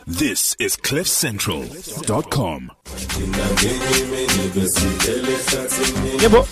This is CliffCentral.com. Yeah, but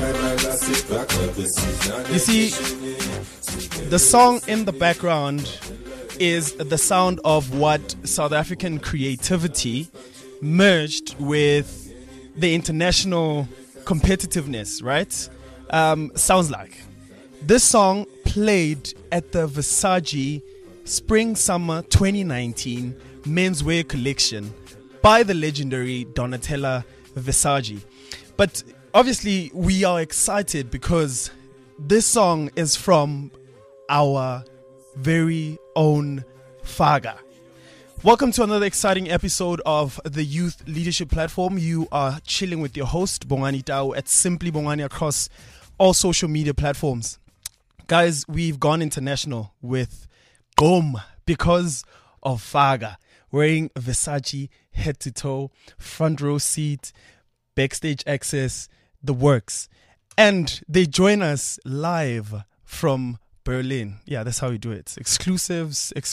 you see, the song in the background is the sound of what South African creativity merged with the international competitiveness, right? Sounds like this song played at the Versace Spring Summer 2019 menswear collection by the legendary Donatella Versace. But obviously we are excited because this song is from our very own Faga. Welcome to another exciting episode of the Youth Leadership Platform. You are chilling with your host Bongani Tau at Simply Bongani across all social media platforms. Guys, we've gone international with Gom because of Faga, wearing Versace head to toe, front row seat, backstage access, the works. And they join us live from Berlin. Yeah, that's how we do it. Exclusives. It's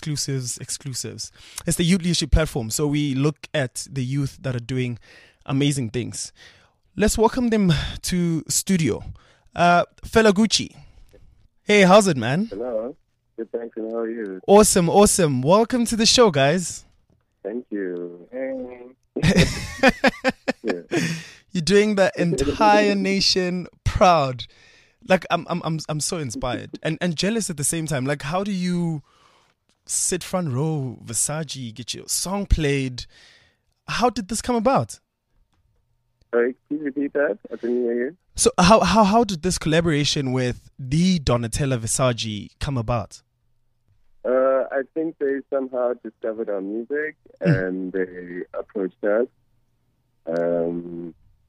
the Youth Leadership Platform. So we look at the youth that are doing amazing things. Let's welcome them to studio. Fela Gucci. Hey, how's it, man? Hello. Good, thanks, and how are you? Awesome. Welcome to the show, guys. Thank you. Hey. Yeah. You're doing the entire nation proud. Like I'm so inspired and jealous at the same time. Like, how do you sit front row, Versace, get your song played? How did this come about? Sorry, can you repeat that? I didn't hear you. So how did this collaboration with the Donatella Versace come about? I think they somehow discovered our music and they approached us. And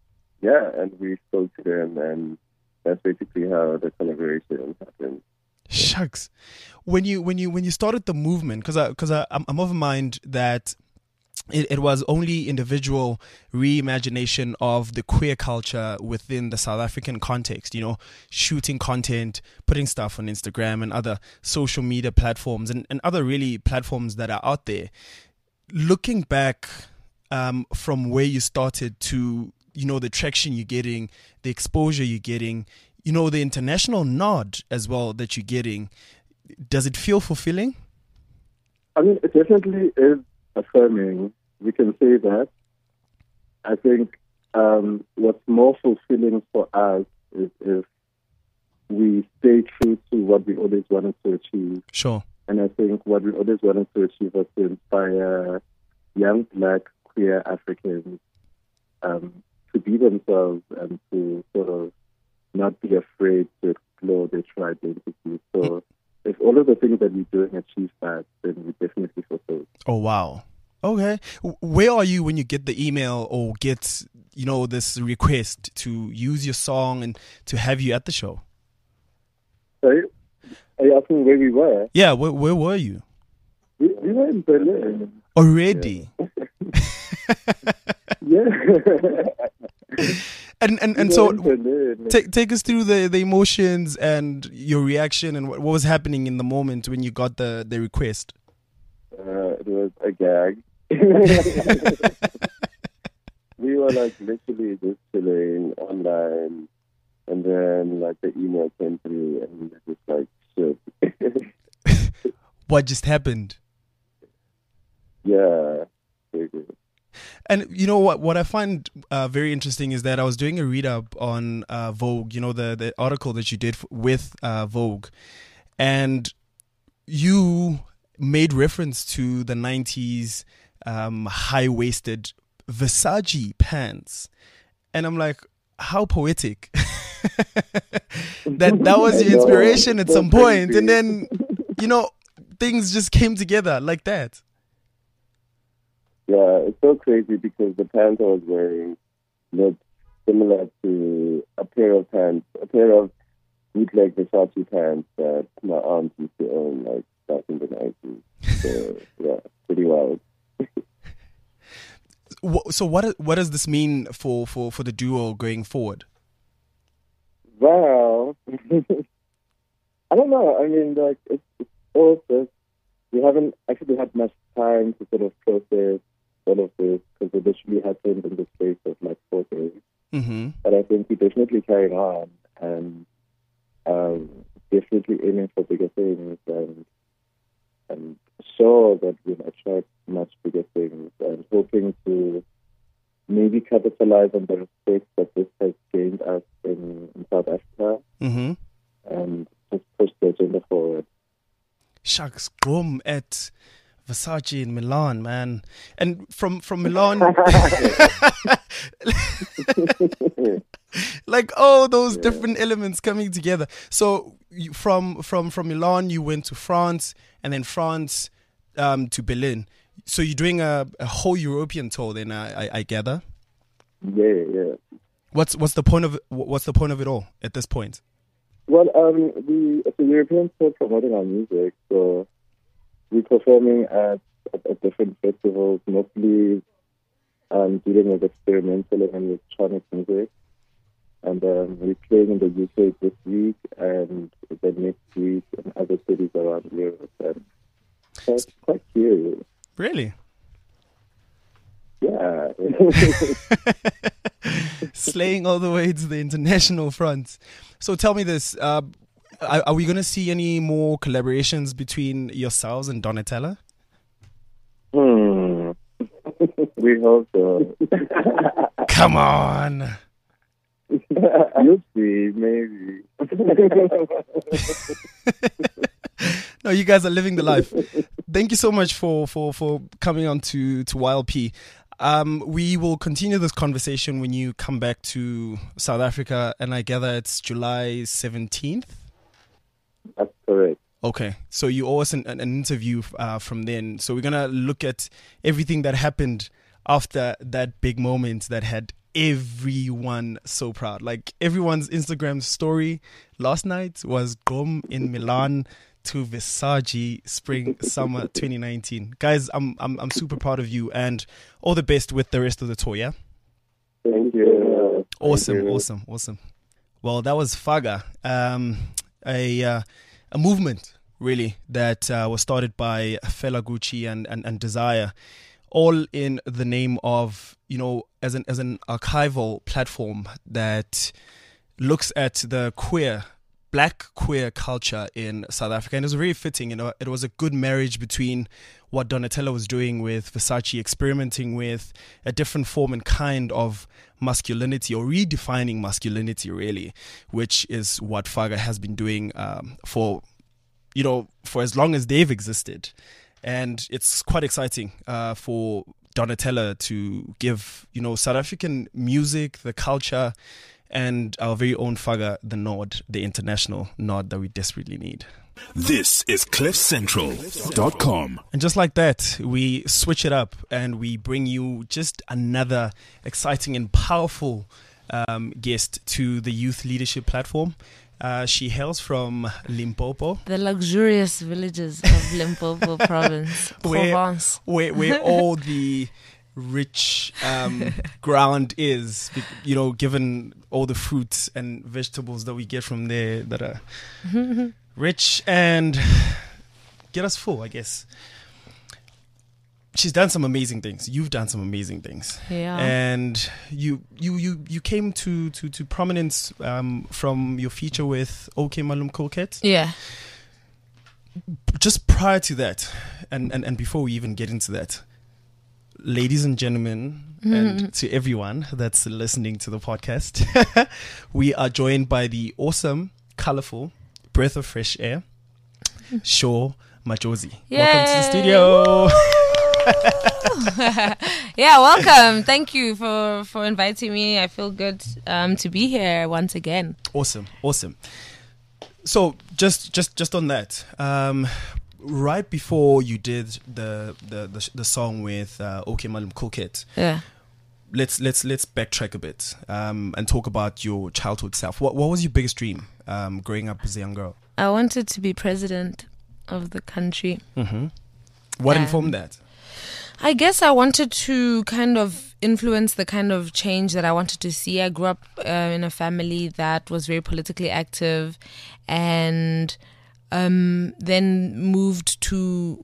we spoke to them, and that's basically how the collaboration happened. Shucks, when you started the movement, because I'm of a mind that it was only individual reimagination of the queer culture within the South African context, you know, shooting content, putting stuff on Instagram and other social media platforms and other really platforms that are out there. Looking back from where you started to, you know, the traction you're getting, the exposure you're getting, you know, the international nod as well that you're getting, does it feel fulfilling? I mean, it definitely is affirming. We can say that. I think what's more fulfilling for us is if we stay true to what we always wanted to achieve. Sure. And I think what we always wanted to achieve was to inspire young Black queer Africans to be themselves and to sort of not be afraid to explore their true identity. So if all of the things that we're doing achieve that, then we definitely fulfill. Oh, wow. Okay. Where are you when you get the email or get, you know, this request to use your song and to have you at the show? Sorry? Are you asking where we were? Yeah, where were you? We were in Berlin. Already? Yeah. And so take us through the emotions and your reaction and what was happening in the moment when you got the request. It was a gag. We were like literally just chilling online, and then like the email came through, and we were just like, shit. What just happened? Yeah. Very good. And you know what I find very interesting is that I was doing a read up on Vogue, you know, the article that you did with Vogue, and you made reference to the 90s high-waisted Versace pants. And I'm like, how poetic. that was your inspiration at some point. And then, you know, things just came together like that. Yeah, it's so crazy because the pants I was wearing looked similar to a pair of bootleg Versace pants that my aunt used to own, like, back in the 90s. So, yeah, pretty wild. So what does this mean for the duo going forward? Well, I don't know. I mean, like, it's all just we haven't actually had much time to sort of process all of this because it literally happened in the space of like 4 days. Mm-hmm. But I think we're definitely carrying on and definitely aiming for bigger things and sure that we'll attract much bigger things and hoping to maybe capitalize on the respect that this has gained us in South Africa Mm-hmm. and just push the agenda forward. Shucks, Gqom at Versace in Milan, man. And from Milan, like all those different elements coming together. So from Milan, you went to France, and then France to Berlin. So you're doing a whole European tour, then I gather. Yeah. What's the point of it all at this point? Well, it's a European tour promoting our music, so we're performing at different festivals, mostly dealing with experimental and electronic music. And we're playing in the UK this week and the next week in other cities around Europe. And that's quite curious. Really? Yeah. Slaying all the way to the international front. So tell me this, are we going to see any more collaborations between yourselves and Donatella? We hope so. Come on. You'll see, maybe. No, you guys are living the life. Thank you so much for coming on to YLP. We will continue this conversation when you come back to South Africa, and I gather it's July 17th? That's correct. Okay, so you owe us an interview from then. So we're going to look at everything that happened after that big moment that had everyone so proud. Like everyone's Instagram story last night was Gqom in Milan to Versace Spring Summer 2019. Guys, I'm super proud of you and all the best with the rest of the tour, yeah? Thank you. Awesome. Well, that was Faga, a movement really that was started by Fela Gucci and Desire, all in the name of, as an archival platform that looks at the black queer culture in South Africa. And it was very fitting, it was a good marriage between what Donatella was doing with Versace, experimenting with a different form and kind of masculinity, or redefining masculinity really, which is what Faga has been doing for as long as they've existed. And it's quite exciting for Donatella to give, South African music, the culture, and our very own Faga the nod, the international nod that we desperately need. This is CliffCentral.com. And just like that, we switch it up and we bring you just another exciting and powerful guest to the Youth Leadership Platform. She hails from Limpopo, the luxurious villages of Limpopo province, Provence, where all the rich ground is, given all the fruits and vegetables that we get from there that are rich and get us full, I guess. She's done some amazing things. You've done some amazing things. Yeah. And you came to prominence from your feature with OK Malum Coquette. Yeah. Just prior to that, and before we even get into that, ladies and gentlemen, and to everyone that's listening to the podcast, we are joined by the awesome, colorful breath of fresh air, Sho Majozi. Yay! Welcome to the studio. Yeah, welcome. Thank you for inviting me. I feel good to be here once again. Awesome. So just on that, right before you did the song with OK Malum Coquette, Yeah. let's backtrack a bit and talk about your childhood self. What was your biggest dream growing up as a young girl? I wanted to be president of the country. Mm-hmm. What informed that? I guess I wanted to kind of influence the kind of change that I wanted to see. I grew up in a family that was very politically active, and then moved to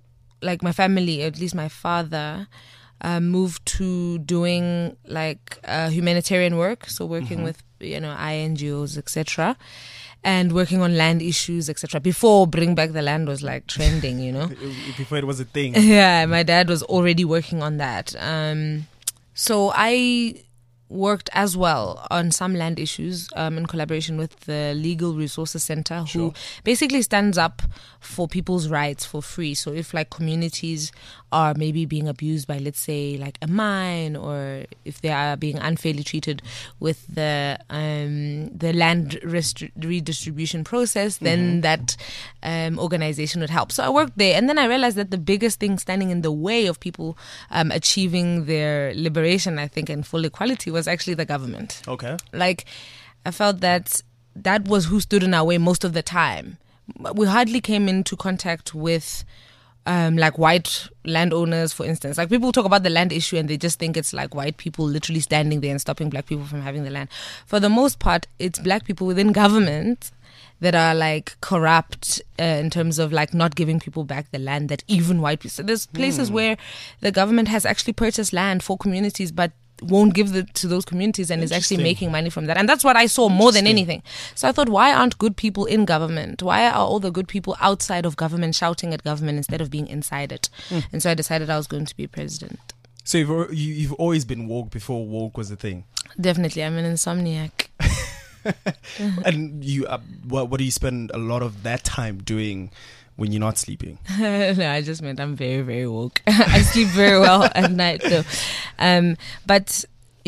like my family, at least my father, moved to doing like humanitarian work, so working with INGOs, etc., and working on land issues, etc. Before Bring Back the Land was like trending, Before it was a thing. Yeah, my dad was already working on that. So I worked as well on some land issues in collaboration with the Legal Resources Center, who basically stands up for people's rights for free. So if like communities are maybe being abused by, let's say, like a mine, or if they are being unfairly treated with the land redistribution process, then that organization would help. So I worked there, and then I realized that the biggest thing standing in the way of people achieving their liberation, I think, and full equality was actually the government. Okay. Like, I felt that was who stood in our way most of the time. We hardly came into contact with like white landowners, for instance. Like, people talk about the land issue and they just think it's like white people literally standing there and stopping black people from having the land. For the most part, it's black people within government that are like corrupt in terms of like not giving people back the land that even white people. So there's places where the government has actually purchased land for communities, but won't give it to those communities and is actually making money from that. And that's what I saw more than anything. So I thought, why aren't good people in government? Why are all the good people outside of government shouting at government instead of being inside it? And so I decided I was going to be president. So you've always been woke before woke was a thing? Definitely. I'm an insomniac. And you, what do you spend a lot of that time doing when you're not sleeping? No, I just meant I'm very, very woke. I sleep very well at night though. But,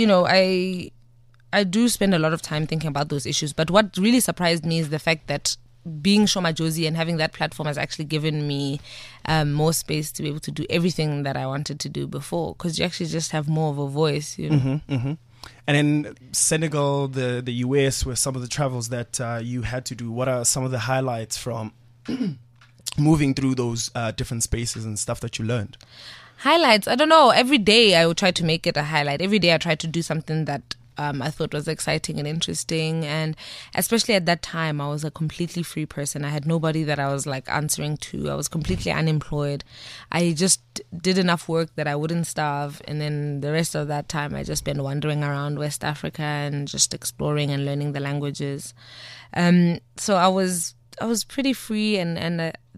I do spend a lot of time thinking about those issues. But what really surprised me is the fact that being Sho Madjozi and having that platform has actually given me more space to be able to do everything that I wanted to do before, because you actually just have more of a voice, And in Senegal, the US, were some of the travels that you had to do. What are some of the highlights from moving through those different spaces and stuff that you learned? Highlights? I don't know. Every day I would try to make it a highlight. Every day I tried to do something that I thought was exciting and interesting. And especially at that time, I was a completely free person. I had nobody that I was like answering to. I was completely unemployed. I just did enough work that I wouldn't starve. And then the rest of that time, I just spent wandering around West Africa and just exploring and learning the languages. So I was pretty free, and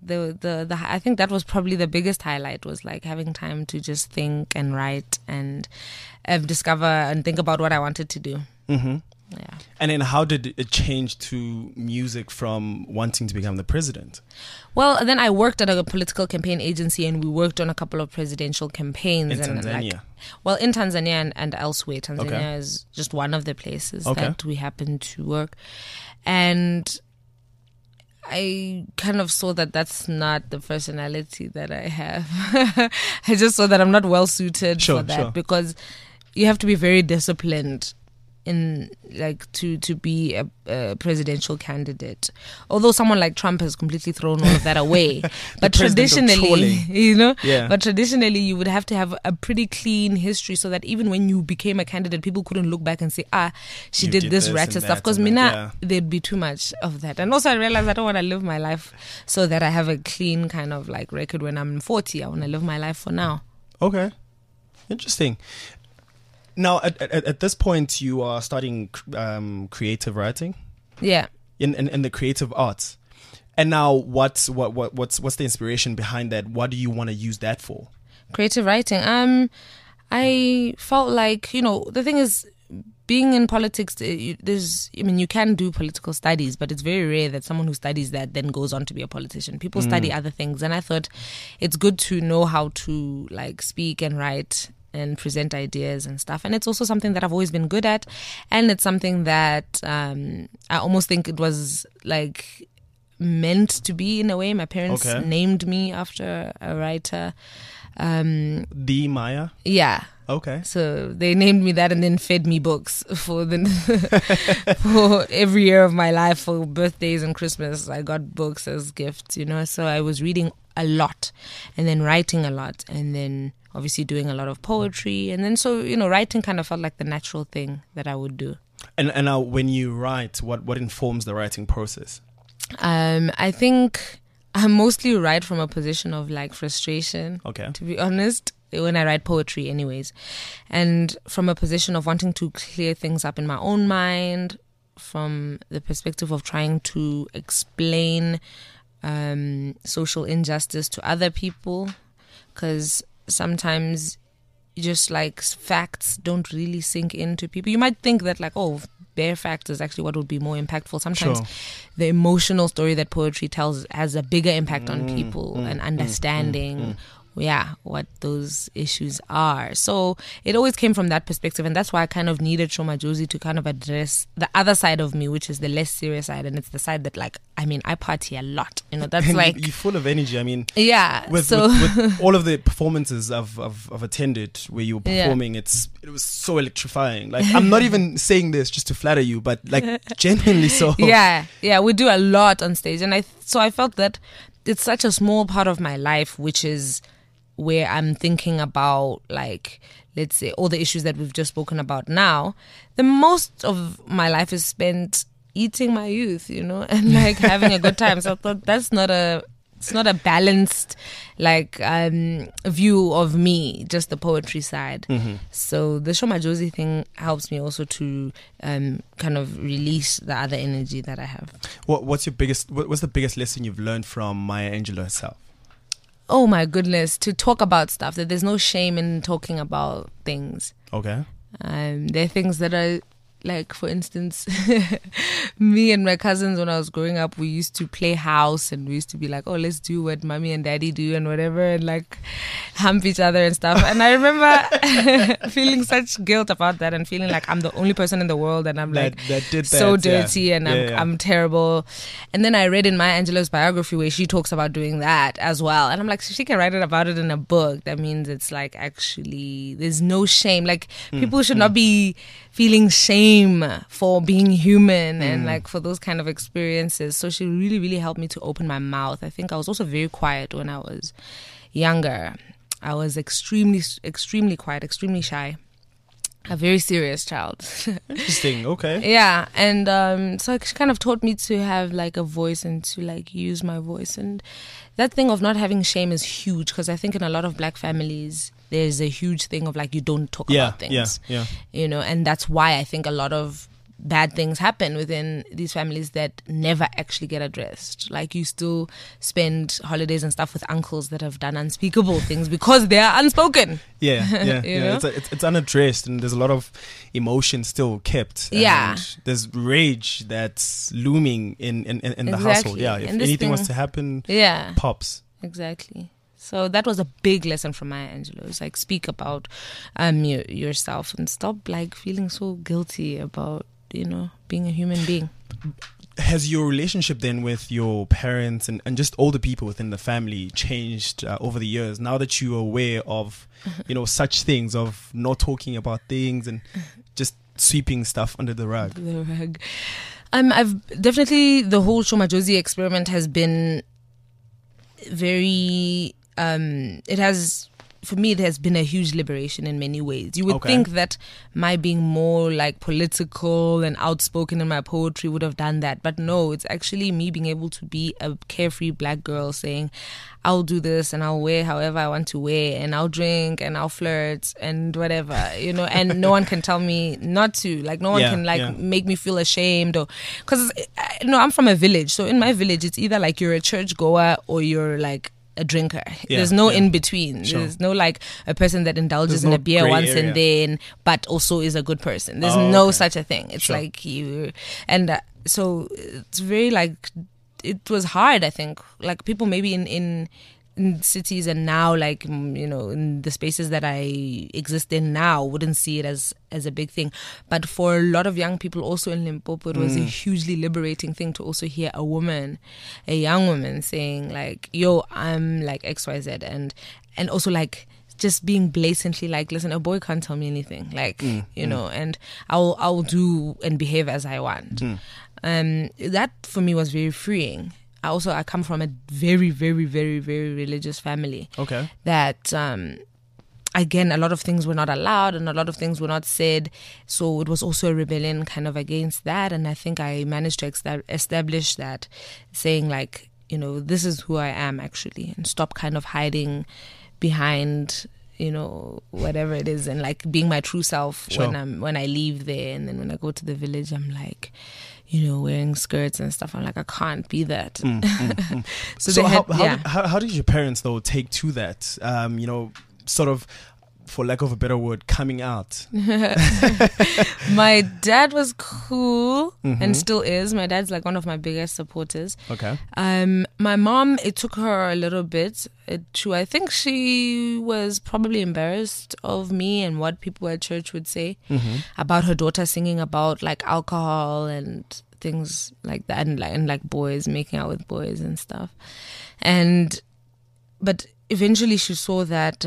I think that was probably the biggest highlight, was like having time to just think and write and discover and think about what I wanted to do. Mm-hmm. Yeah. And then how did it change to music from wanting to become the president? Well, then I worked at a political campaign agency, and we worked on a couple of presidential campaigns. In Tanzania? In Tanzania and elsewhere. Tanzania is just one of the places that we happened to work. And I kind of saw that that's not the personality that I have. I just saw that I'm not well suited for that, because you have to be very disciplined in like to be a presidential candidate. Although someone like Trump has completely thrown all of that away, but traditionally, but traditionally you would have to have a pretty clean history, so that even when you became a candidate, people couldn't look back and say, she did this ratchet stuff, because there'd be too much of that. And also I realized I don't want to live my life so that I have a clean kind of like record when I'm 40. I want to live my life for now. Okay, interesting. Now, at this point, you are studying creative writing. Yeah. In the creative arts, and now what's the inspiration behind that? What do you want to use that for? Creative writing. I felt like the thing is, being in politics, you can do political studies, but it's very rare that someone who studies that then goes on to be a politician. People study other things, and I thought it's good to know how to like speak and write and present ideas and stuff. And it's also something that I've always been good at. And it's something that I almost think it was like meant to be in a way. My parents named me after a writer. The Maya? Yeah. Okay. So they named me that and then fed me books for for every year of my life. For birthdays and Christmas, I got books as gifts, So I was reading a lot and then writing a lot and then obviously doing a lot of poetry. And then so, writing kind of felt like the natural thing that I would do. And now when you write, what informs the writing process? I think I mostly write from a position of like frustration. Okay. To be honest, when I write poetry, anyways, and from a position of wanting to clear things up in my own mind, from the perspective of trying to explain social injustice to other people, because sometimes just like facts don't really sink into people. You might think that like, oh, bare facts is actually what would be more impactful. Sometimes the emotional story that poetry tells has a bigger impact on people and understanding what those issues are. So it always came from that perspective, and that's why I kind of needed Sho Madjozi to kind of address the other side of me, which is the less serious side, and it's the side that like, I mean, I party a lot, you know, that's like... You're full of energy, I mean... Yeah, with all of the performances I've attended where you were performing, it was so electrifying. Like, I'm not even saying this just to flatter you, but like, genuinely so. Yeah, we do a lot on stage, and so I felt that it's such a small part of my life, which is where I'm thinking about, like, let's say, all the issues that we've just spoken about now. The most of my life is spent eating my youth, you know, and like having a good time. So I thought it's not a balanced like view of me, just the poetry side. So the Sho Madjozi thing helps me also to kind of release the other energy that I have. What's the biggest lesson you've learned from Maya Angelou herself? Oh my goodness, to talk about stuff, that there's no shame in talking about things. Okay. There are things that are, like, for instance, me and my cousins, when I was growing up, we used to play house, and we used to be like, oh, let's do what mommy and daddy do and whatever, and like hump each other and stuff. And I remember feeling such guilt about that, and feeling like I'm the only person in the world, and I'm like so dirty, and I'm terrible. And then I read in Maya Angelou's biography where she talks about doing that as well, and I'm like, so she can write about it in a book. That means it's like, actually there's no shame. Like, people should not be feeling shame for being human and like for those kind of experiences. So she really, really helped me to open my mouth. I think I was also very quiet when I was younger. I was extremely, extremely quiet, extremely shy. A very serious child. Interesting. Okay. Yeah, and so she kind of taught me to have like a voice and to like use my voice. And that thing of not having shame is huge, because I think in a lot of black families there's a huge thing of like, you don't talk about things. You know, and that's why I think a lot of bad things happen within these families that never actually get addressed. Like, you still spend holidays and stuff with uncles that have done unspeakable things because they are unspoken. You know? It's unaddressed, and there's a lot of emotion still kept. And there's rage that's looming in the household. If anything was to happen, pops. Exactly. So that was a big lesson from Maya Angelou. It's like, speak about yourself and stop like feeling so guilty about, you know, being a human being. Has your relationship then with your parents and just older people within the family changed over the years, now that you're aware of, you know, such things, of not talking about things and just sweeping stuff under the rug? I've definitely, the whole Sho Madjozi experiment has been very... it has been a huge liberation in many ways. You would think that my being more like political and outspoken in my poetry would have done that, but no, it's actually me being able to be a carefree black girl saying, I'll do this and I'll wear however I want to wear, and I'll drink and I'll flirt and whatever, you know, and no one can tell me not to. Like, no one can like make me feel ashamed, or because I'm from a village, so in my village it's either like you're a church goer or you're like a drinker. There's no in between. There's no like a person that indulges in a beer once and then but also is a good person. There's no such a thing. It's like you, and so it's very like, it was hard, I think, like people maybe in cities and now, like, you know, in the spaces that I exist in now, wouldn't see it as a big thing. But for a lot of young people also in Limpopo, it was a hugely liberating thing to also hear a young woman saying like, yo, I'm like XYZ, and also like just being blatantly like, listen, a boy can't tell me anything, like, you know, and I'll do and behave as I want. That for me was very freeing. I come from a very, very, very, very religious family. Okay. That, again, a lot of things were not allowed and a lot of things were not said. So it was also a rebellion kind of against that. And I think I managed to establish that, saying like, you know, this is who I am actually, and stop kind of hiding behind, you know, whatever it is, and like being my true self when I leave there, and then when I go to the village, I'm like, you know, wearing skirts and stuff. I'm like, I can't be that. So how did your parents though take to that? You know, sort of, for lack of a better word, coming out? My dad was cool and still is. My dad's like one of my biggest supporters. Okay. My mom, it took her a little bit. I think she was probably embarrassed of me and what people at church would say about her daughter singing about like alcohol and things like that, and like boys making out with boys and stuff. But eventually she saw that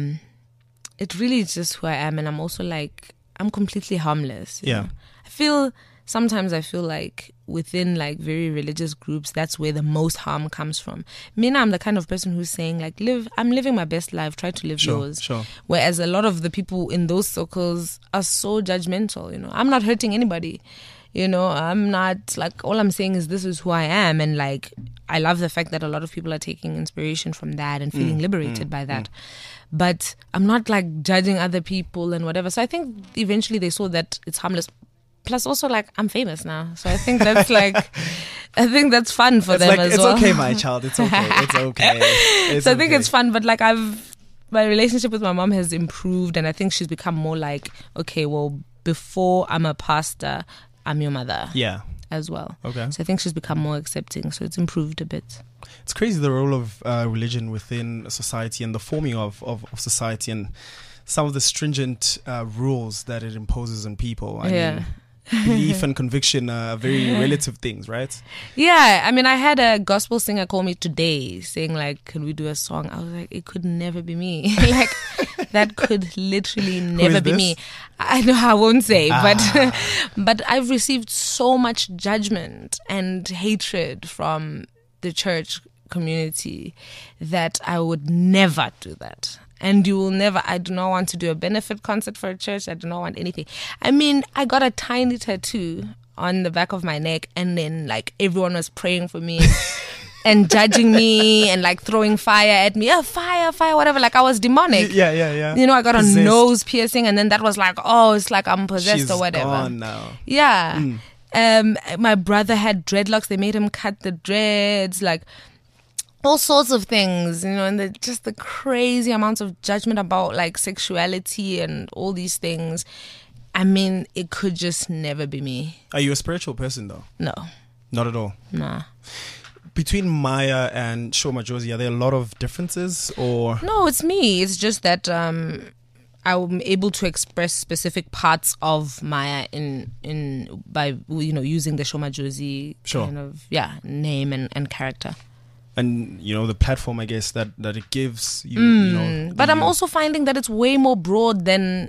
it really is just who I am, and I'm also like, I'm completely harmless. You know? Sometimes I feel like within like very religious groups, that's where the most harm comes from. Mina, I'm the kind of person who's saying like, I'm living my best life, try to live yours. Sure. Whereas a lot of the people in those circles are so judgmental, you know. I'm not hurting anybody. You know, I'm not, like, all I'm saying is this is who I am. And like, I love the fact that a lot of people are taking inspiration from that and feeling liberated by that. But I'm not like judging other people and whatever. So I think eventually they saw that it's harmless. Plus also like, I'm famous now. So I think that's like, I think that's fun for them as well. It's okay, my child. It's okay. It's okay. So I think it's fun. But like my relationship with my mom has improved. And I think she's become more like, okay, well, before I'm a pastor, I'm your mother. Yeah. As well. Okay. So I think she's become more accepting. So it's improved a bit. It's crazy, the role of religion within society and the forming of society, and some of the stringent rules that it imposes on people. I mean, belief and conviction are very relative things, right? Yeah. I mean, I had a gospel singer call me today saying like, can we do a song? I was like, it could never be me. Like, that could literally never be me. I know I won't say, but I've received so much judgment and hatred from the church community that I would never do that. And you will never, I do not want to do a benefit concert for a church. I do not want anything. I mean, I got a tiny tattoo on the back of my neck, and then like everyone was praying for me and judging me and like throwing fire at me. Fire, whatever. Like I was demonic. Yeah. You know, I got a nose piercing, and then that was like, oh, it's like I'm possessed. She's or whatever. Gone now. Yeah. My brother had dreadlocks. They made him cut the dreads. Like, all sorts of things, you know, and just the crazy amounts of judgment about like sexuality and all these things. I mean, it could just never be me. Are you a spiritual person though? No. Not at all? Nah. Between Maya and Sho Madjozi, are there a lot of differences or? No, it's me. It's just that I'm able to express specific parts of Maya by, you know, using the Sho Madjozi kind of name and character. And, you know, the platform, I guess, that it gives you, you know. But I'm also finding that it's way more broad than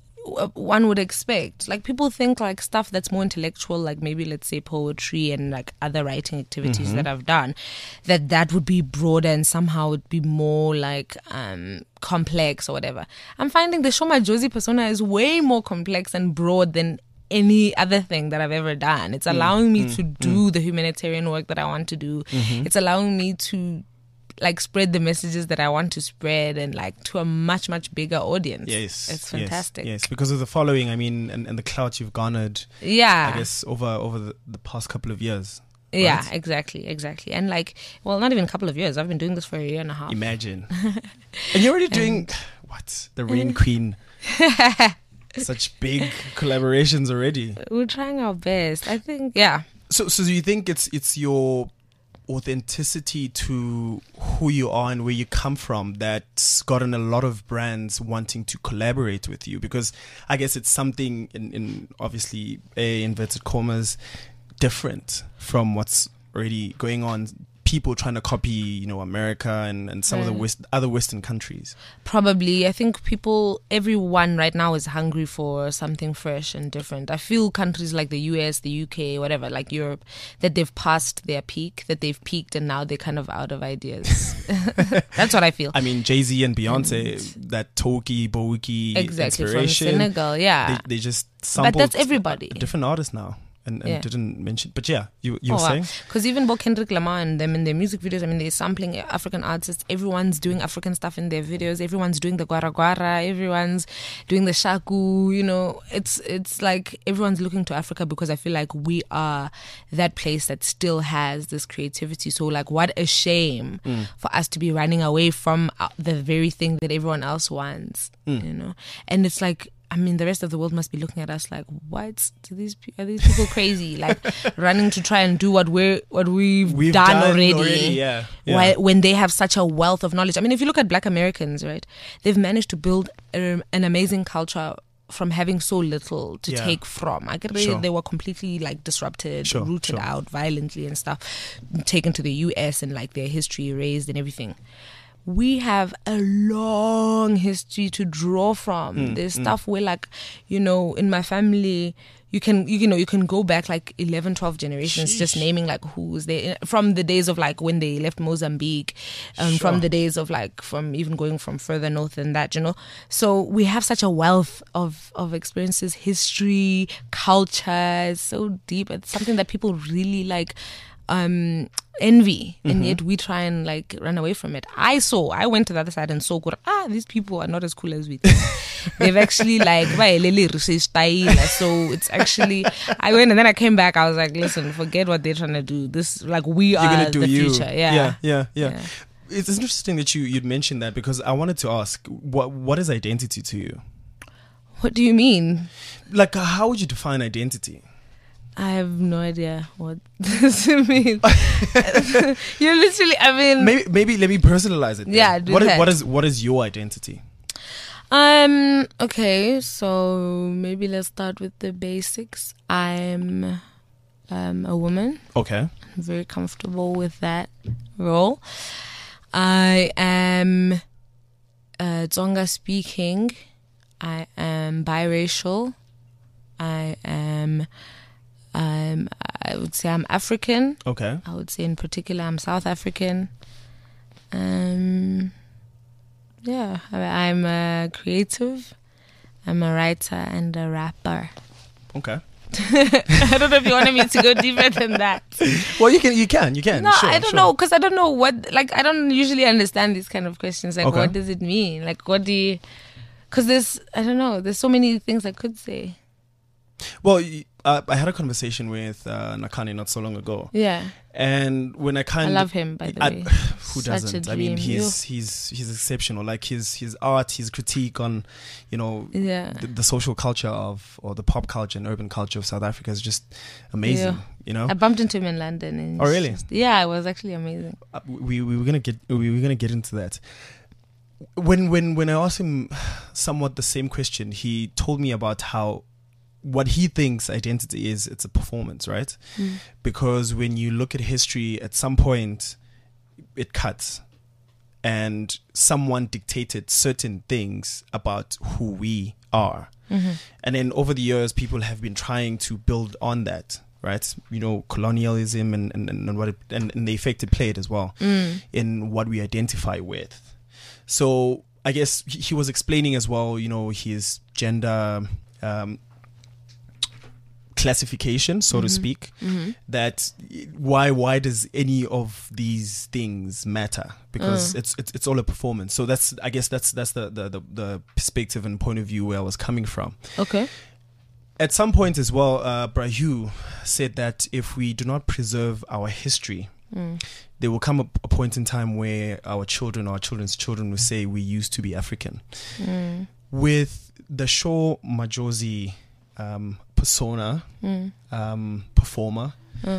one would expect. Like, people think like stuff that's more intellectual, like maybe let's say poetry and like other writing activities that I've done, that would be broader and somehow would be more like complex or whatever. I'm finding the Sho Madjozi persona is way more complex and broad than any other thing that I've ever done. It's allowing me to do the humanitarian work that I want to do. It's allowing me to like spread the messages that I want to spread, and like to a much, much bigger audience. Yes. It's fantastic. Yes, because of the following, I mean, and the clout you've garnered. Yeah. I guess over the past couple of years. Right? Yeah, exactly. And like, well, not even a couple of years. I've been doing this for a year and a half. Imagine. And you're already doing, the Rain Queen. Such big collaborations already. We're trying our best, I think. Yeah. So do you think it's your authenticity to who you are and where you come from that's gotten a lot of brands wanting to collaborate with you? Because I guess it's something in obviously inverted commas different from what's already going on. People trying to copy, you know, America and some of the other Western countries. Probably. I think everyone right now is hungry for something fresh and different. I feel countries like the US, the UK, whatever, like Europe, that they've passed their peak, that they've peaked and now they're kind of out of ideas. That's what I feel. I mean, Jay-Z and Beyonce, that Toki, Boki exactly, inspiration. From Senegal, yeah. They just sampled but that's everybody. A different artist now. and didn't mention. But yeah, you were saying? Because even Kendrick Lamar and them in their music videos, I mean, they're sampling African artists. Everyone's doing African stuff in their videos. Everyone's doing the Gwara Gwara. Everyone's doing the Shaku. You know, it's like everyone's looking to Africa because I feel like we are that place that still has this creativity. So like, what a shame for us to be running away from the very thing that everyone else wants. You know, and it's like, I mean, the rest of the world must be looking at us like, what? Are these people crazy? Like running to try and do what we've done already. Yeah. When they have such a wealth of knowledge. I mean, if you look at Black Americans, right, they've managed to build an amazing culture from having so little to take from. I get they were completely like disrupted, rooted out violently and stuff, taken to the US and like their history erased and everything. We have a long history to draw from. There's stuff where, like, you know, in my family, you can go back like 11, 12 generations, just naming like who's there from the days of like when they left Mozambique, from the days of like from even going from further north than that, you know. So we have such a wealth of experiences, history, culture. It's so deep. It's something that people really like. Envy, and yet we try and like run away from it. I went to the other side and saw these people are not as cool as we think. They've actually like so it's actually, I went and then I came back. I was like, listen, forget what they're trying to do. This, like, we are the future. Yeah. It's interesting that you'd mentioned that, because I wanted to ask, what is identity to you? What do you mean? Like, how would you define identity? I have no idea what this means. You're literally, I mean... Maybe let me personalize it then. Yeah, what is your identity? Okay, so maybe let's start with the basics. I'm a woman. Okay. I'm very comfortable with that role. I am Tsonga speaking. I am biracial. I would say I'm African. Okay. I would say in particular I'm South African. I'm a creative. I'm a writer and a rapper. Okay. I don't know if you wanted me to go deeper than that. Well, you can. No, sure, I don't know, because I don't know what, like, I don't usually understand these kind of questions. Like, what does it mean? Like, what do you... Because I don't know, there's so many things I could say. Well, I had a conversation with Nakani not so long ago. Yeah. And when I love him, by the way. Who doesn't? I mean, he's exceptional. Like his art, his critique on, you know, the social culture or the pop culture and urban culture of South Africa is just amazing. Yeah. You know, I bumped into him in London. And oh, really? It was actually amazing. We were gonna get into that. When I asked him somewhat the same question, he told me about how what he thinks identity is, it's a performance, right? Because when you look at history, at some point it cuts, and someone dictated certain things about who we are. And then over the years, people have been trying to build on that, right? You know, colonialism and what and the effect it played as well in what we identify with. So I guess he was explaining as well, you know, his gender classification, so to speak, that why does any of these things matter? Because it's all a performance. So that's the perspective and point of view where I was coming from. Okay. At some point as well, Brahu said that if we do not preserve our history, there will come a point in time where our children or our children's children will say we used to be African. With the Sho Madjozi persona, performer,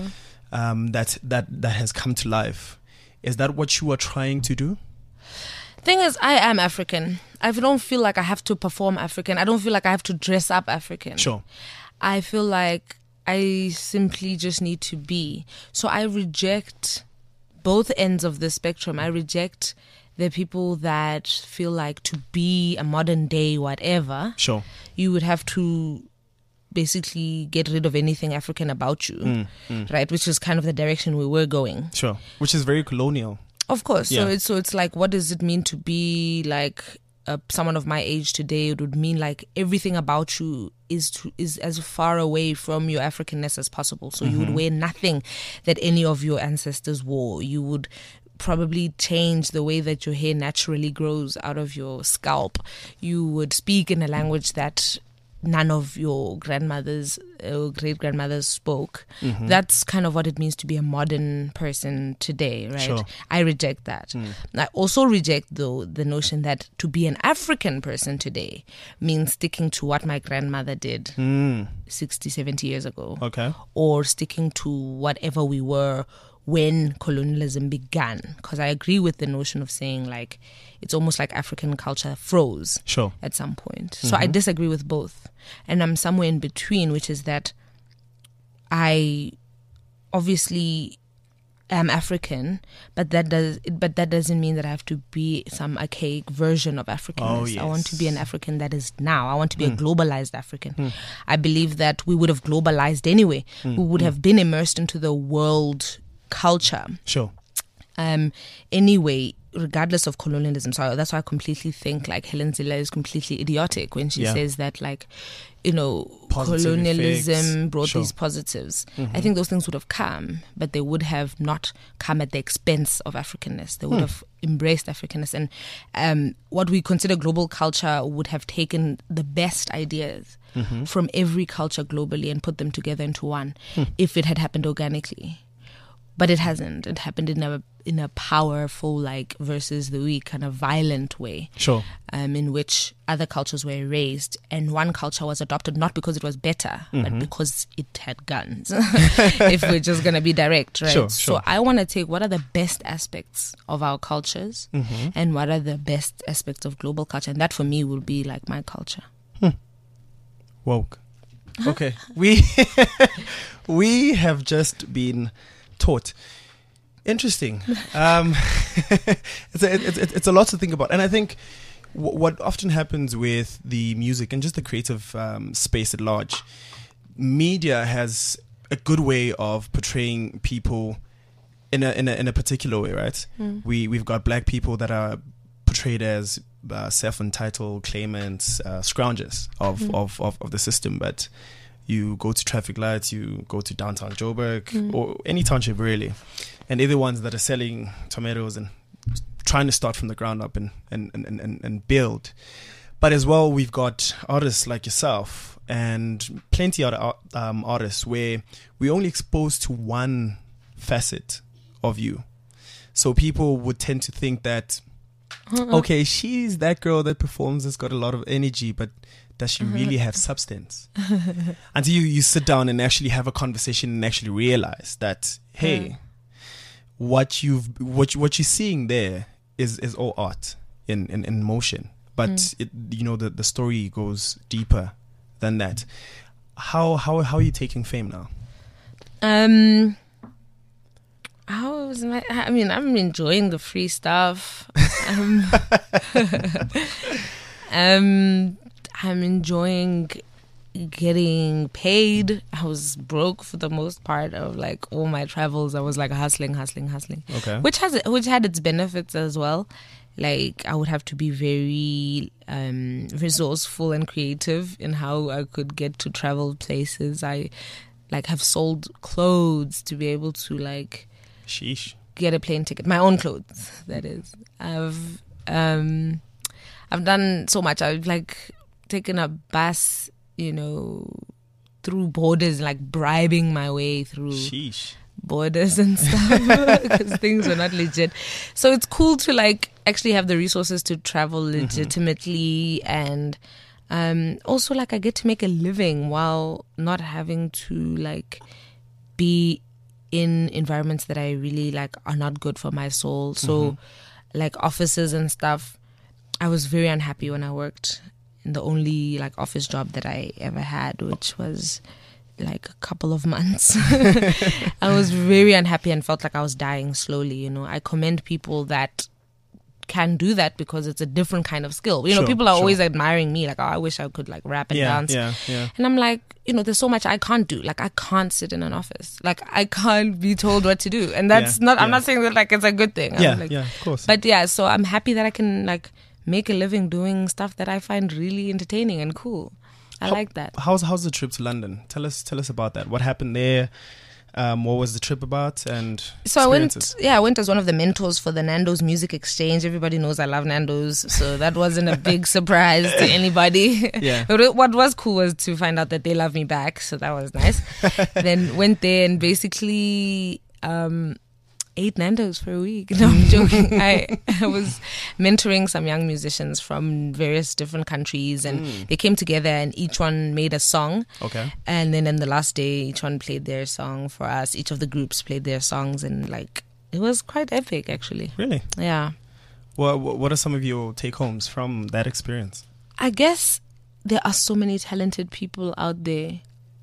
that has come to life, is that what you are trying to do? Thing is, I am African. I don't feel like I have to perform African. I don't feel like I have to dress up African. Sure. I feel like I simply just need to be. So I reject both ends of the spectrum. I reject the people that feel like to be a modern day whatever, sure, you would have to basically get rid of anything African about you, right? Which is kind of the direction we were going. Sure. Which is very colonial. Of course. Yeah. So it's like, what does it mean to be like someone of my age today, it would mean like everything about you is as far away from your Africanness as possible. So you would wear nothing that any of your ancestors wore. You would probably change the way that your hair naturally grows out of your scalp. You would speak in a language that none of your grandmothers or great-grandmothers spoke. That's kind of what it means to be a modern person today, right? Sure. I reject that. I also reject, though, the notion that to be an African person today means sticking to what my grandmother did 60, 70 years ago. Okay. Or sticking to whatever we were when colonialism began. Because I agree with the notion of saying like it's almost like African culture froze at some point. So I disagree with both. And I'm somewhere in between, which is that I obviously am African, but that doesn't mean that I have to be some archaic version of Africanness. Oh, yes. I want to be an African that is now. I want to be a globalized African. I believe that we would have globalized anyway. We would have been immersed into the world culture. Sure. Anyway, regardless of colonialism. So that's why I completely think like Helen Zille is completely idiotic when she says that like, you know, Positive colonialism effects. brought these positives. I think those things would have come, but they would have not come at the expense of Africanness. They would have embraced Africanness. And what we consider global culture would have taken the best ideas from every culture globally and put them together into one if it had happened organically. But it hasn't. It happened in a powerful, like, versus the weak kind of violent way. Sure. In which other cultures were erased, and one culture was adopted not because it was better, but because it had guns. If we're just gonna be direct, right? Sure. So I want to take what are the best aspects of our cultures, and what are the best aspects of global culture, and that for me will be like my culture. Woke. Okay. We have just been taught. Interesting. It's a lot to think about, and I think what often happens with the music and just the creative space at large, media has a good way of portraying people in a particular way, right? We've got black people that are portrayed as self-entitled claimants, scroungers of the system, but you go to traffic lights, you go to downtown Joburg, or any township really, and they're the ones that are selling tomatoes and trying to start from the ground up and build. But as well, we've got artists like yourself and plenty other artists where we're only exposed to one facet of you. So people would tend to think that, okay, she's that girl that performs, that's got a lot of energy, but does she really have substance? Until you sit down and actually have a conversation and actually realize that, hey, what you're seeing there is all art in motion. But the story goes deeper than that. How are you taking fame now? I'm enjoying the free stuff. I'm enjoying getting paid. I was broke for the most part of like all my travels. I was like hustling. Okay. Which had its benefits as well. Like I would have to be very resourceful and creative in how I could get to travel places. I like have sold clothes to be able to like get a plane ticket. My own clothes, that is. I've done so much. I've like taken a bus, through borders, like bribing my way through borders and stuff because things were not legit. So it's cool to like actually have the resources to travel legitimately, and also like I get to make a living while not having to like be in environments that I really like are not good for my soul. So like offices and stuff, I was very unhappy when I worked in the only like office job that I ever had, which was like a couple of months. I was very unhappy and felt like I was dying slowly. I commend people that can do that because it's a different kind of skill. People are always admiring me, like, oh, I wish I could like rap and dance. Yeah. And I'm like, there's so much I can't do. Like, I can't sit in an office. Like, I can't be told what to do. And that's I'm not saying that like it's a good thing. Of course. But yeah, so I'm happy that I can like make a living doing stuff that I find really entertaining and cool. I like that. How's the trip to London? Tell us about that. What happened there? What was the trip about? And so I went as one of the mentors for the Nando's Music Exchange. Everybody knows I love Nando's, so that wasn't a big surprise to anybody. Yeah. But what was cool was to find out that they love me back, so that was nice. Then went there and basically ate Nando's for a week. No, I'm joking. I was mentoring some young musicians from various different countries, and they came together and each one made a song. Okay. And then on the last day, each one played their song for us. Each of the groups played their songs, and it was quite epic, actually. Really? Yeah. Well, what are some of your take-homes from that experience? I guess there are so many talented people out there.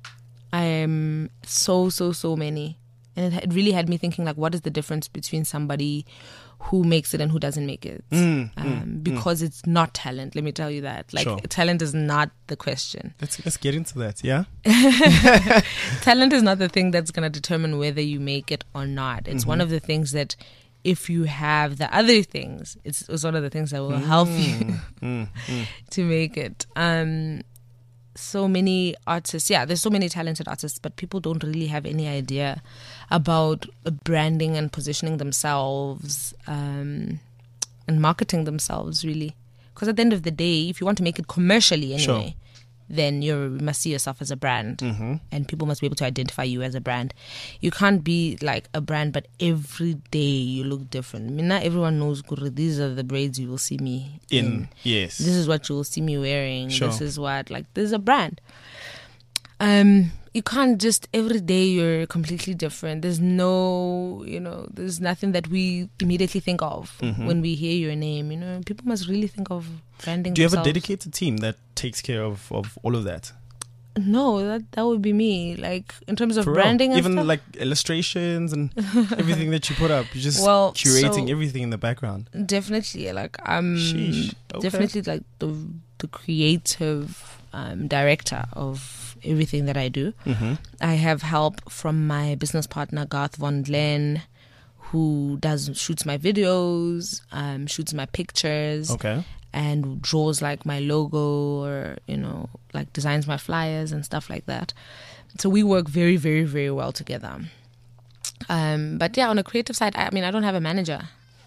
So many. And it really had me thinking, what is the difference between somebody who makes it and who doesn't make it? Because it's not talent, let me tell you that. Sure. Talent is not the question. Let's get into that, yeah? Talent is not the thing that's going to determine whether you make it or not. It's one of the things that, if you have the other things, it's one of the things that will help you to make it. So many artists, there's so many talented artists, but people don't really have any idea about branding and positioning themselves and marketing themselves, really. Because at the end of the day, if you want to make it commercially anyway, then you must see yourself as a brand, and people must be able to identify you as a brand. You can't be like a brand, but every day you look different. I mean, not everyone knows, these are the braids you will see me in. Yes. This is what you will see me wearing. Sure. This is what, this is a brand. You can't just, every day you're completely different. There's no, there's nothing that we immediately think of when we hear your name. People must really think of branding Do you themselves. have a dedicated team that takes care of all of that? No, that would be me. In terms of branding and even stuff? Illustrations and everything that you put up, you're just curating everything in the background. Definitely, I'm Sheesh. Okay. definitely the creative director of everything that I do. I have help from my business partner Garth Von Glen, who shoots my videos, shoots my pictures, and draws my logo, or designs my flyers and stuff like that. So we work very, very, very well together. But on a creative side, I don't have a manager.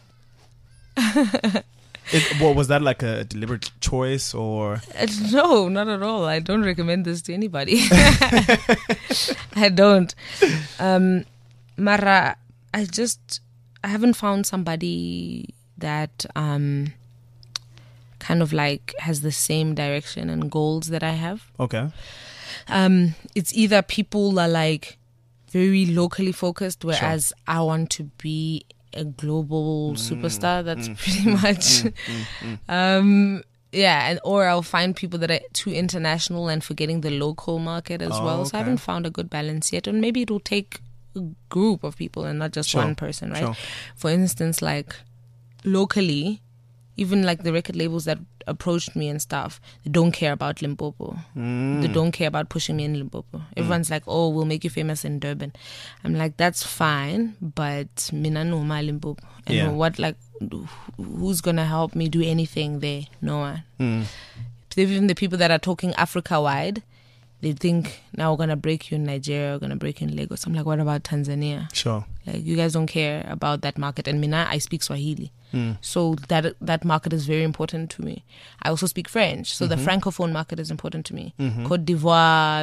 Was that a deliberate choice, or? No, not at all. I don't recommend this to anybody. I don't. Mara, I haven't found somebody that kind of has the same direction and goals that I have. Okay. It's either people are very locally focused, whereas I want to be a global superstar. That's pretty much or I'll find people that are too international and forgetting the local market as well. So I haven't found a good balance yet, and maybe it will take a group of people and not just one person, right? For instance, locally, even the record labels that approached me and stuff, they don't care about Limpopo. They don't care about pushing me in Limpopo. Everyone's we'll make you famous in Durban. I'm that's fine, but mina no ma Limpopo. And what, who's gonna help me do anything there? No one. Even the people that are talking Africa-wide, they think, now we're gonna break you in Nigeria, we're gonna break you in Lagos. I'm what about Tanzania? Sure. You guys don't care about that market. And mina, I speak Swahili. So that market is very important to me. I also speak French, so the Francophone market is important to me. Côte d'Ivoire,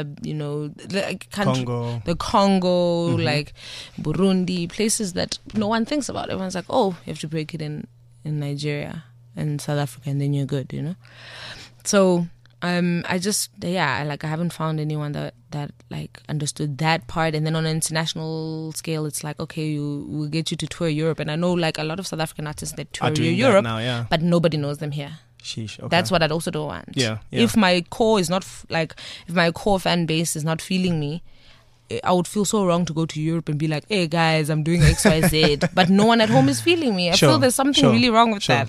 the Congo, Burundi, places that no one thinks about. Everyone's you have to break it in Nigeria and South Africa, and then you're good, So I haven't found anyone that understood that part. And then on an international scale, it's we'll get you to tour Europe. And I know a lot of South African artists that tour Europe now, but nobody knows them here. Sheesh, okay. That's what I also don't want. Yeah. If my core is not if my core fan base is not feeling me, I would feel so wrong to go to Europe and be hey guys, I'm doing XYZ, but no one at home is feeling me. I feel there's something really wrong with that.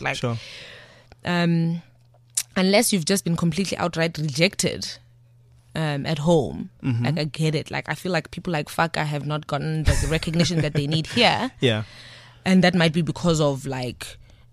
Unless you've just been completely outright rejected at home. I get it. I feel people like Faka have not gotten the recognition that they need here. Yeah. And that might be because of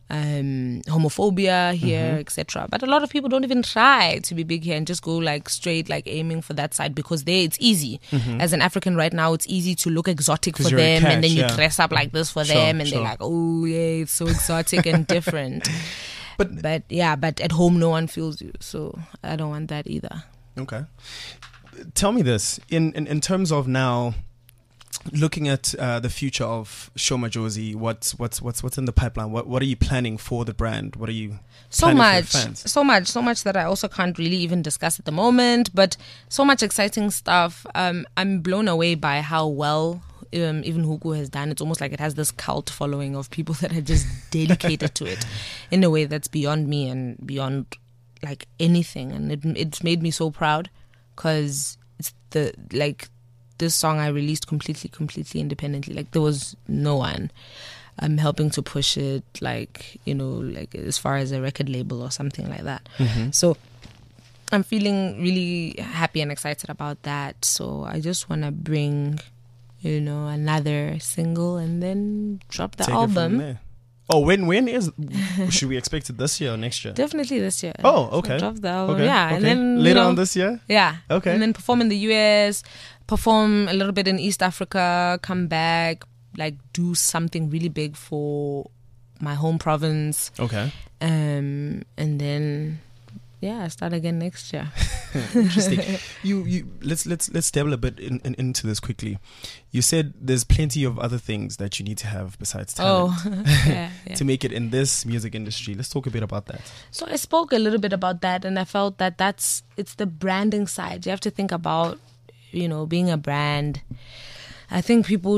homophobia here, etc. But a lot of people don't even try to be big here and just go like straight, like aiming for that side, because there it's easy. As an African right now, it's easy to look exotic for them, and then you dress up like this for them, and they're like, oh yeah, it's so exotic and different. But at home no one feels you, so I don't want that either. Okay, tell me this in terms of now. Looking at the future of Sho Madjozi, what's in the pipeline? What are you planning for the brand? What are you so much that I also can't really even discuss at the moment. But so much exciting stuff. I'm blown away by how well even Hugo has done. It's almost like it has this cult following of people that are just dedicated to it in a way that's beyond me and beyond like anything. And it's made me so proud, because it's this song I released completely independently. Like there was no one helping to push it, like, you know, like as far as a record label or something like that. So I'm feeling really happy and excited about that. So I just want to bring, you know, another single and then drop the album. Oh, when is? Should we expect it this year or next year? Definitely this year. Oh, okay. So drop the album, okay. And then later on this year. Yeah. Okay. And then perform in the US, perform a little bit in East Africa, come back, like do something really big for my home province. Okay. And then start again next year. Interesting. You let's delve a bit into this quickly. You said there's plenty of other things that you need to have besides talent to make it in this music industry. Let's talk a bit about that. So I spoke a little bit about that, and I felt that it's the branding side. You have to think about, you know, being a brand. I think people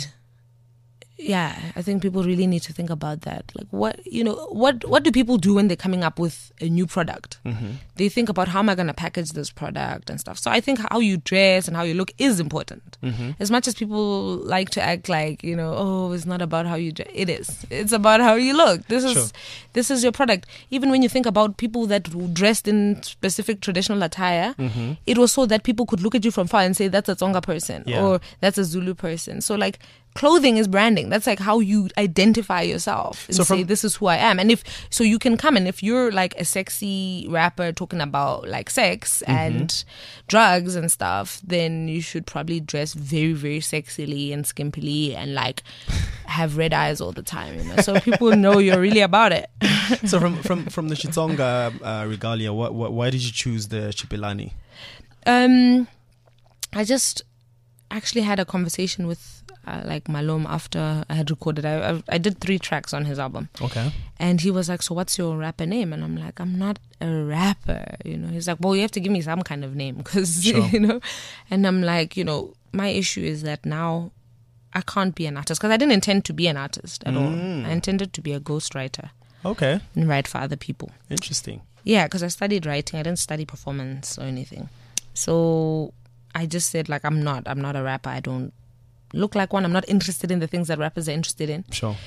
really need to think about that. Like, what do people do when they're coming up with a new product? They think about, how am I going to package this product and stuff. So I think how you dress and how you look is important. As much as people like to act like, you know, oh, it's not about how you dress. It is. It's about how you look. This is your product. Even when you think about people that dressed in specific traditional attire, it was so that people could look at you from far and say, that's a Tsonga person or that's a Zulu person. So like, clothing is branding. That's like how you identify yourself and say, this is who I am. And so you can come, and if you're like a sexy rapper talking about like sex and drugs and stuff, then you should probably dress very, very sexily and skimpily and like have red eyes all the time, you know, so people know you're really about it. So from the Xitsonga regalia, why did you choose the Xibelani? I just actually had a conversation with like Malom after I had recorded. I did 3 tracks on his album. Okay. And he was like, so what's your rapper name? And I'm like, I'm not a rapper, you know. He's like, well, you have to give me some kind of name, because, you know. And I'm like, you know, my issue is that now I can't be an artist, because I didn't intend to be an artist at all. I intended to be a ghostwriter. Okay. And write for other people. Interesting. Yeah, because I studied writing. I didn't study performance or anything. So I just said, like, I'm not a rapper. I don't look like one. I'm not interested in the things that rappers are interested in. Sure.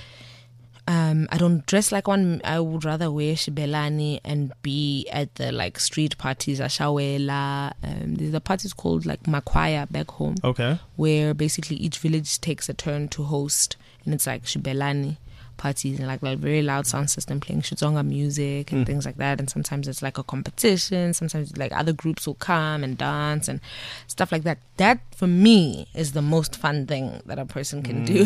I don't dress like one. I would rather wear Xibelani and be at the like street parties, Ashawela. There's a parties called like Makwaya back home. Okay. Where basically each village takes a turn to host, and it's like Xibelani parties and like very loud sound system playing Xitsonga music and things like that. And sometimes it's like a competition. Sometimes like other groups will come and dance and stuff like that. That for me is the most fun thing that a person can do.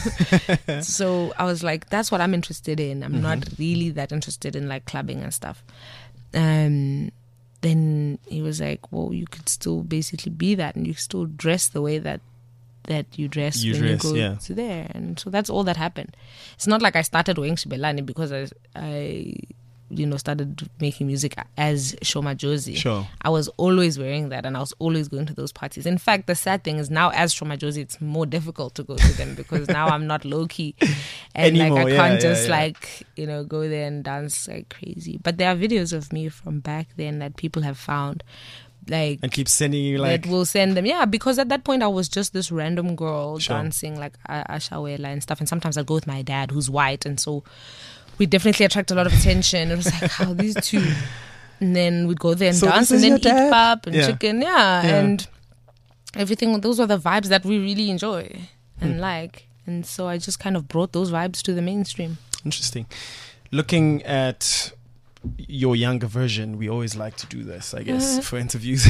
So I was like, that's what I'm interested in. I'm not really that interested in like clubbing and stuff. Then he was like, well, you could still basically be that, and you still dress the way that you dress when you go to there. And so that's all that happened. It's not like I started wearing Xibelani because I started making music as Sho Madjozi. Sure. I was always wearing that, and I was always going to those parties. In fact, the sad thing is now as Sho Madjozi, it's more difficult to go to them because now I'm not low-key. And anymore, like I can't just like, you know, go there and dance like crazy. But there are videos of me from back then that people have found. Like, and keep sending you like, that will send them, because at that point I was just this random girl dancing like Ashawela and stuff, and sometimes I'd go with my dad who's white, and so we definitely attract a lot of attention. It was like, how these two, and then we'd go there and dance and then eat pap and chicken, and everything. Those are the vibes that we really enjoy and like, and so I just kind of brought those vibes to the mainstream. Interesting. looking at your younger version, we always like to do this, I guess, for interviews.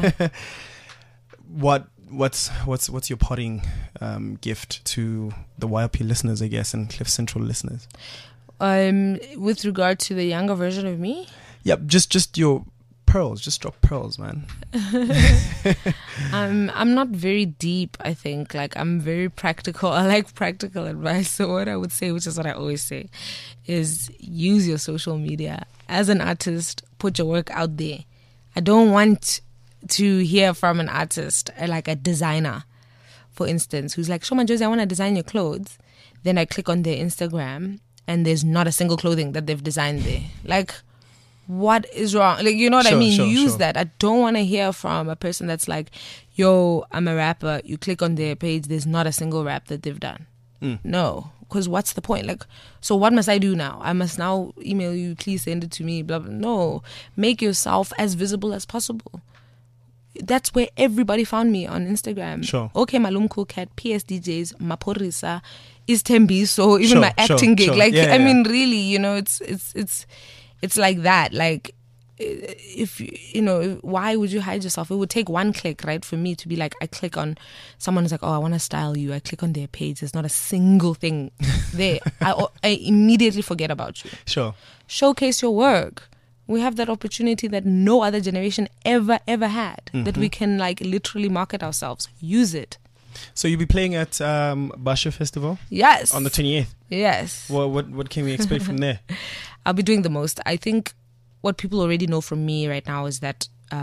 What's your parting gift to the YLP listeners, I guess, and Cliff Central listeners? With regard to the younger version of me? Yep, just your pearls. Just drop pearls, man. I'm not very deep, I think. Like, I'm very practical. I like practical advice. So what I would say, which is what I always say, is use your social media. As an artist, put your work out there. I don't want to hear from an artist, like a designer, for instance, who's like, Shoma Josie, I want to design your clothes. Then I click on their Instagram and there's not a single clothing that they've designed there. Like, what is wrong? Like, you know what I mean? Use that. I don't want to hear from a person that's like, yo, I'm a rapper. You click on their page, there's not a single rap that they've done. No, because what's the point? Like, so what must I do now? I must now email you, please send it to me, blah, blah. No, make yourself as visible as possible. That's where everybody found me on Instagram. Sure. Okay, Malum Cool Cat, PS DJs, Maporisa, Istembi, so even my acting gig. Like, I mean, really, you know, it's like that. Like, if you know, why would you hide yourself? It would take one click, right, for me to be like, I click on someone who's like, oh, I want to style you. I click on their page. There's not a single thing there. I immediately forget about you. Sure. Showcase your work. We have that opportunity that no other generation ever had, that we can like literally market ourselves. Use it. So you'll be playing at Basho Festival? Yes. On the 28th? Yes. What can we expect from there? I'll be doing the most. I think what people already know from me right now is that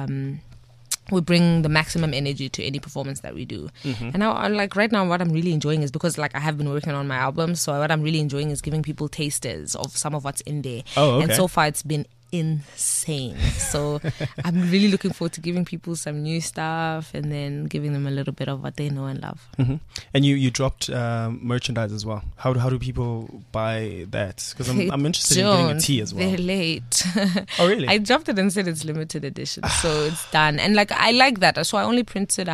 we bring the maximum energy to any performance that we do. And now, like right now, what I'm really enjoying is because like I have been working on my album, so what I'm really enjoying is giving people tasters of some of what's in there. Oh, okay. And so far it's been insane. So I'm really looking forward to giving people some new stuff and then giving them a little bit of what they know and love. And you dropped merchandise as well. How do people buy that? Because I'm interested in getting a tee as well. They're late. Oh, really? I dropped it and said it's limited edition, so it's done. And like I like that, so I only printed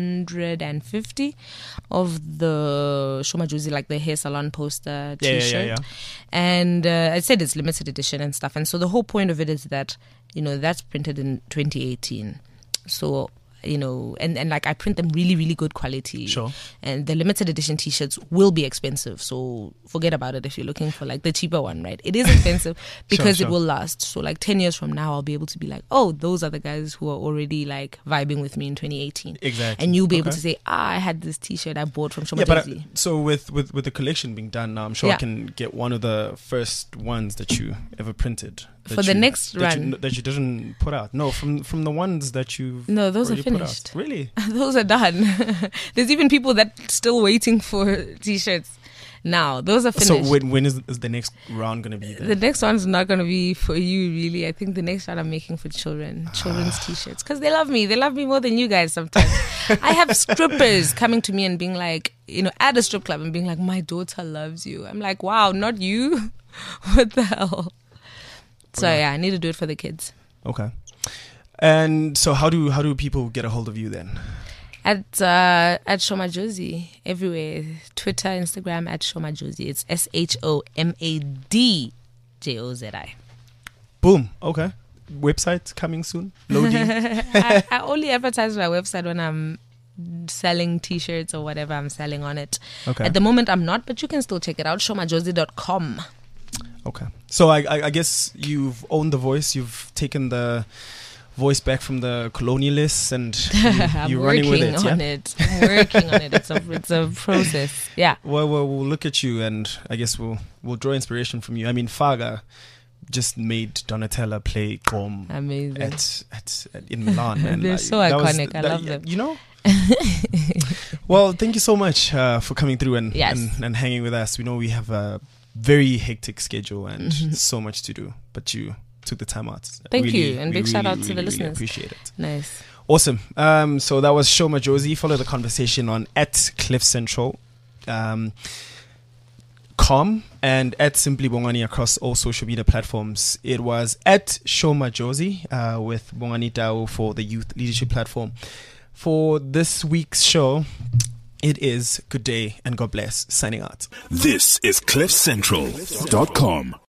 150 of the Shoma Josie, like the hair salon poster T-shirt. Yeah. And I said it's limited edition and stuff. And so the whole point of it is that, you know, that's printed in 2018. So, you know, and like I print them really, really good quality. Sure. And the limited edition T-shirts will be expensive. So forget about it if you're looking for like the cheaper one, right? It is expensive because it will last. So like 10 years from now, I'll be able to be like, oh, those are the guys who are already like vibing with me in 2018. Exactly. And you'll be able to say, I had this T-shirt I bought from Shoma Josie. So with the collection being done now, I'm sure I can get one of the first ones that you ever printed. For the next run. That you didn't put out. No, from the ones that you've No, those are finished. Really? Those are done. There's even people that still waiting for T-shirts now. Those are finished. So when is the next round going to be then? The next one's not going to be for you, really. I think the next round I'm making for children's T-shirts. Because they love me. They love me more than you guys sometimes. I have strippers coming to me and being like, you know, at a strip club and being like, my daughter loves you. I'm like, wow, not you? What the hell? So yeah, I need to do it for the kids. Okay. And so how do people get a hold of you then? At Shoma Josie everywhere. Twitter, Instagram at Shoma Josie. It's SHOMADJOZI. Boom. Okay. Website coming soon. Loading. I only advertise my website when I'm selling T-shirts or whatever I'm selling on it. Okay. At the moment I'm not, but you can still check it out. ShomaJosie.com. Okay. So I guess you've owned the voice. You've taken the voice back from the colonialists and you're running with it. I'm working on it. It's a process. Yeah. Well, we'll look at you and I guess we'll draw inspiration from you. I mean, Faga just made Donatella play Gqom amazing at in Milan. And they're so iconic. I love them. You know? Well, thank you so much for coming through and hanging with us. We know we have a very hectic schedule and so much to do, but you took the time out. Thank you, and big shout out to the listeners. Appreciate it. Nice. Awesome. So that was Shoma Josie. Follow the conversation on @CliffCentral, .com and @Simply Bongani across all social media platforms. It was @Shoma Josie with Bongani Tao for the Youth Leadership Platform. For this week's show, it is good day and God bless. Signing out. This is CliffCentral.com.